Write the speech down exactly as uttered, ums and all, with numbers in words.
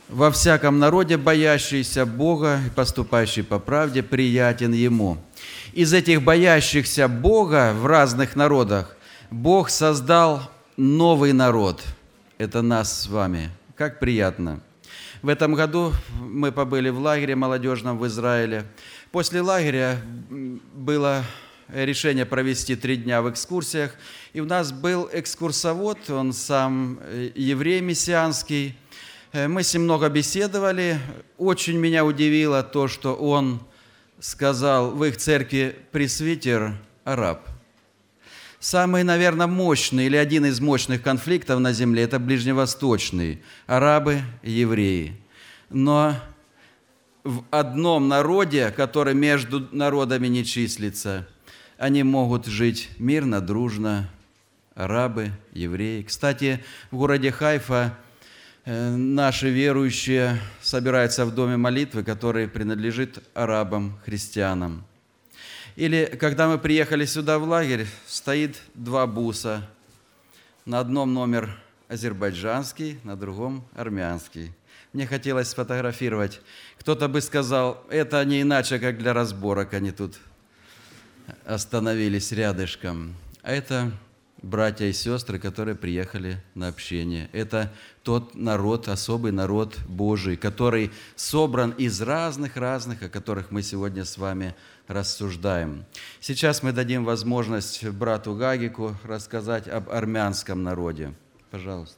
во всяком народе боящийся Бога и поступающий по правде приятен Ему. Из этих боящихся Бога в разных народах Бог создал новый народ. Это нас с вами. Как приятно. В этом году мы побыли в лагере молодежном в Израиле. После лагеря было решение провести три дня в экскурсиях. И у нас был экскурсовод, он сам еврей мессианский. Мы с ним много беседовали. Очень меня удивило то, что он сказал, в их церкви пресвитер араб. Самый, наверное, мощный или один из мощных конфликтов на земле – это ближневосточный, арабы и евреи. Но в одном народе, который между народами не числится, они могут жить мирно, дружно, арабы, евреи. Кстати, в городе Хайфа наши верующие собираются в доме молитвы, который принадлежит арабам, христианам. Или когда мы приехали сюда в лагерь, стоит два буса. На одном номер азербайджанский, на другом армянский. Мне хотелось сфотографировать. Кто-то бы сказал, это не иначе, как для разборок, они тут остановились рядышком. А это братья и сестры, которые приехали на общение. Это тот народ, особый народ Божий, который собран из разных-разных, о которых мы сегодня с вами рассуждаем. Сейчас мы дадим возможность брату Гагику рассказать об армянском народе. Пожалуйста.